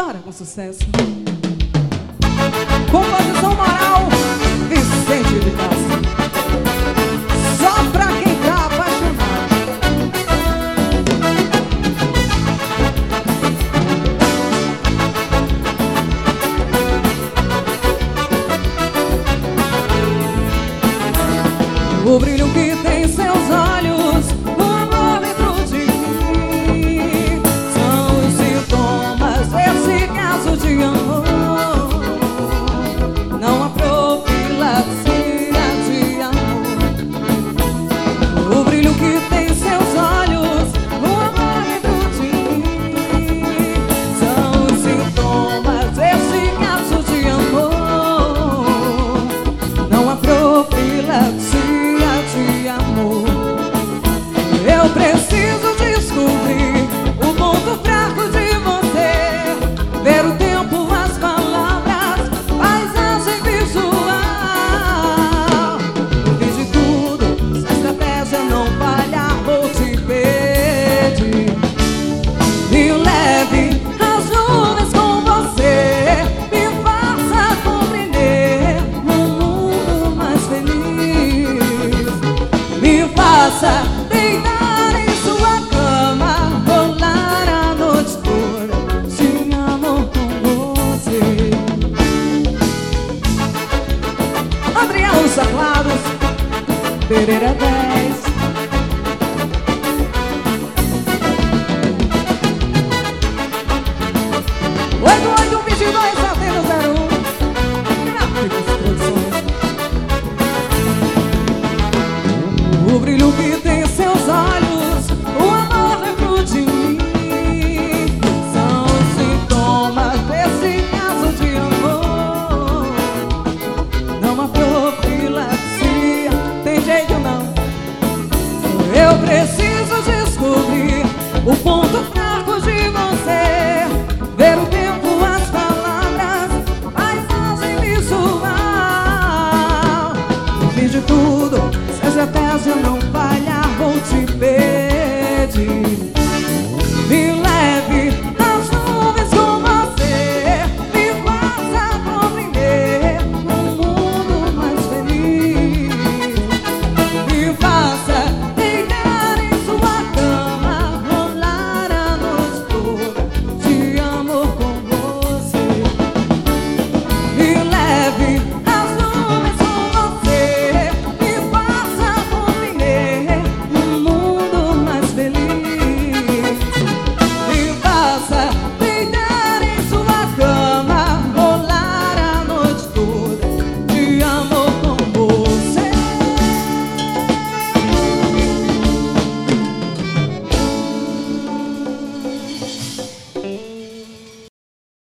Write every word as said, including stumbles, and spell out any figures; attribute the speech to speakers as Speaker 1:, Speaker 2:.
Speaker 1: Para com sucesso. Composição moral, Vicente de Castro. Só pra quem tá apaixonado. O brilho que tem seus olhos, o amor dentro de mim, são os sintomas desse caso de amor. Não há profilaxia de amor. O brilho que tem seus olhos, o amor dentro de mim, são os sintomas desse caso de amor. Não há profilaxia de amor. Eu preciso descobrir o ponto fraco de você, ver o tempo, as palavras, paisagem visual. Eu fiz de tudo, se a estratégia não falhar, vou te pedir. Me leve as nuvens com você, me faça compreender um mundo mais feliz. Me faça deitar em sua cama, rolar a noite toda, de amor com você. Adriano Teclados.